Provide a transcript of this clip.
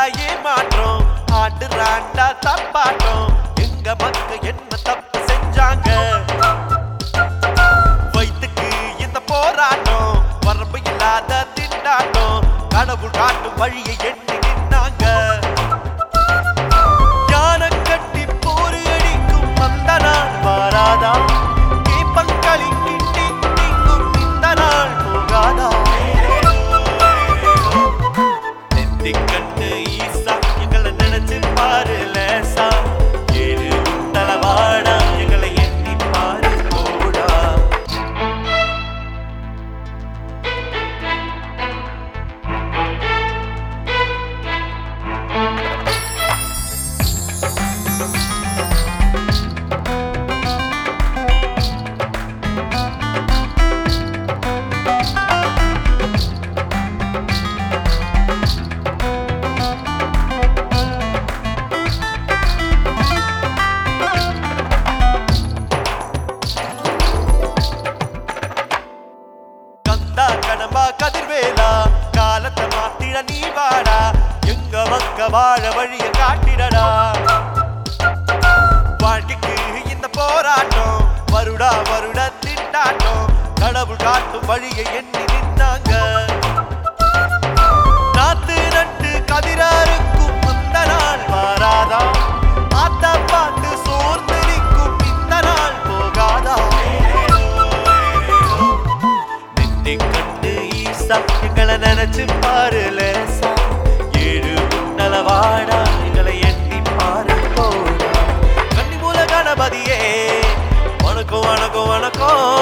ஏமாற்றம் ஆடுறாண்டா தப்பாட்டம் எங்க மக்க என்ன தப்பு செஞ்சாங்க வயிற்றுக்கு இந்த போராட்டம் வரம்பு இல்லாத திண்டாட்டம் கடவுள் காட்டும் வழியை எண்ணி நின்னாங்க யான கட்டி போரு அடிக்கும் அந்த நாள் வாராதா பங்களி கிட்டி நீங்கும் இந்த நாள் போகாதா நெத்தி கண்டு ஈசா எங்களை நினைச்சு பாரு லேசா ஏழு தலவாடா எங்களை எண்ணி பாரு போடா கடம்பா கதிர்வேலா காலத்தை மாத்திட நீ வாடா எங்க மக்க வாழ வழிய காட்டிடடா வாழ்க்கைக்கு இந்த போராட்டம் வருடா வருட திண்டாட்டம் கடவுள் காட்டும் வழியை எண்ணி நின்னாங்க நாத்து நட்டு கதிராருக்கும் அந்த நாள் வாராதா ஆத்தா பாட்டு சோர்ந்து நிற்கும் இந்த நாள் போகாதா கண்டு ஈசா எங்களை நினைச்சு பாரு லேசா ஏழு நலவாடா எங்களை எண்ணி பாரு போடா கன்னி மூல கணபதியே வணக்கம் வணக்கம் வணக்கம்